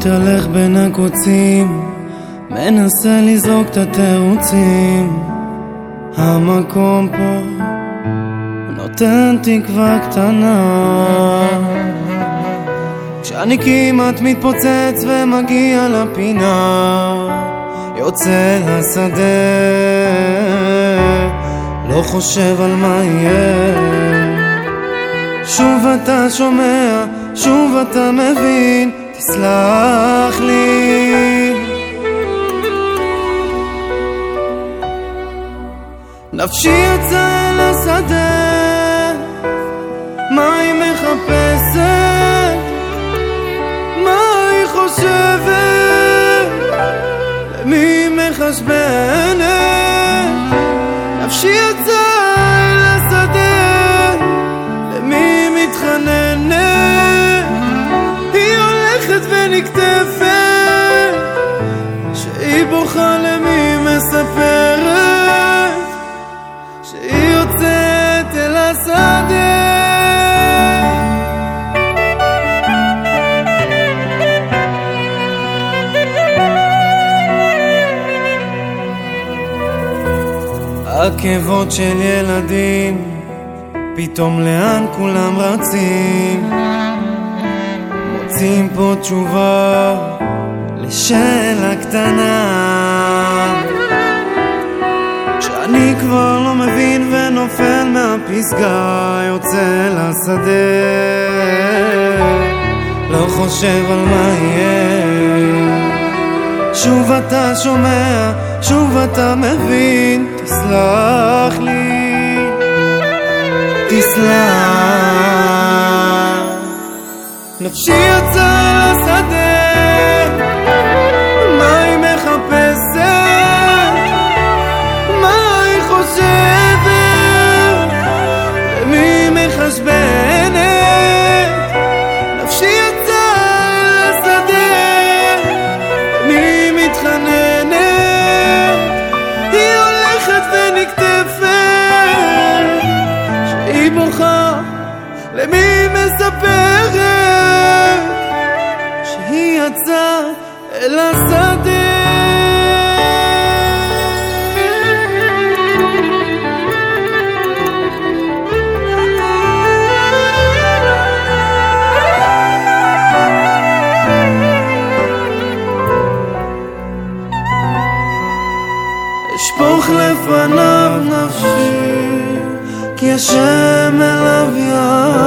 מתהלך בין הקוצים, מנסה לזרוק את התירוצים. המקום פה נותן תקווה קטנה, כשאני כמעט מתפוצץ ומגיע לפינה, יוצא לשדה, לא חושב על מה יהיה. שוב אתה שומע, שוב אתה מבין, תסלח לי. נפשי יצא אל השדה, מה היא מחפשת? מה היא חושבת? למי היא מחשבנת? נפשי יצא אל השדה, למי היא מתחננת? היא הולכת ונקטפת, שהיא בוכה למי היא מספרת, שהיא יוצאת אל השדה. עקבות של ילדים, פתאום לאן כולם רצים, מוצאים פה תשובה לשאלה קטנה, כשאני כבר לא מבין ונופל מהפסגה, יוצא לשדה, לא חושב על מה יהיה. שוב אתה שומע, שוב אתה מבין, תסלח לי, תסלח. נפשי יצא לשדה, מה היא מחפשת? מה היא חושבת? למי היא מחשבנת? נפשי יצא לשדה, למי היא מתחננת? היא הולכת ונקטפת, שהיא בוכה, למי היא מספרת, שהיא יצאה אל השדה. אשפוך לפניו נפשי, כי השם אליו יד.